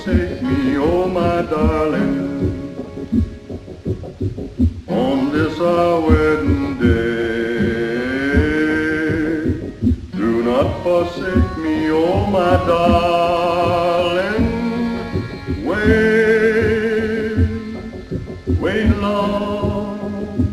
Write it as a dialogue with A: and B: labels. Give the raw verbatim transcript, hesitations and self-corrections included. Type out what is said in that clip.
A: forsake me, oh my darling, on this our wedding day. Do not forsake me, oh my darling. Wait, wait long.